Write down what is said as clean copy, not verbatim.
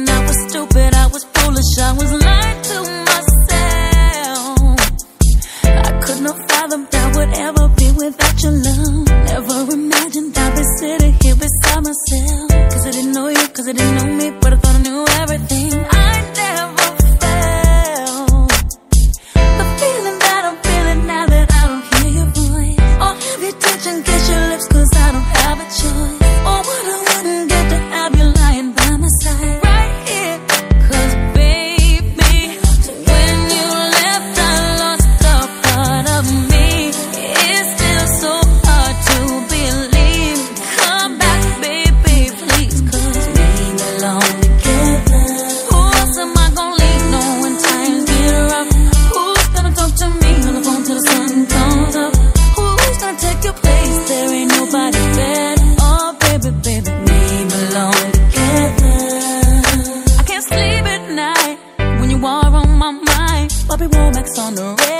and I was stupid, I was foolish, I was lying to myself. I could not fathom that would ever be without your love. Never imagined I'd be sitting here beside myself. Cause I didn't know you, cause I didn't know me, but I thought I knew everything. I never felt the feeling that I'm feeling now that I don't hear your voice. Or have your touch and kiss your lips, cause I don't have a choice. Or what I wouldn't get to have you lying by my side right here. Cause baby, when you left I lost a part of me. It's still so hard to believe. Come back baby please, cause we belong together. Who else am I gonna leave on when times get rough? Who's gonna talk to me on the phone till the sun comes up? Who's gonna take your place? There ain't nobody better. Oh baby, baby, we belong together. I can't sleep at night when you are on my mind. Bobby Womack's on the radio.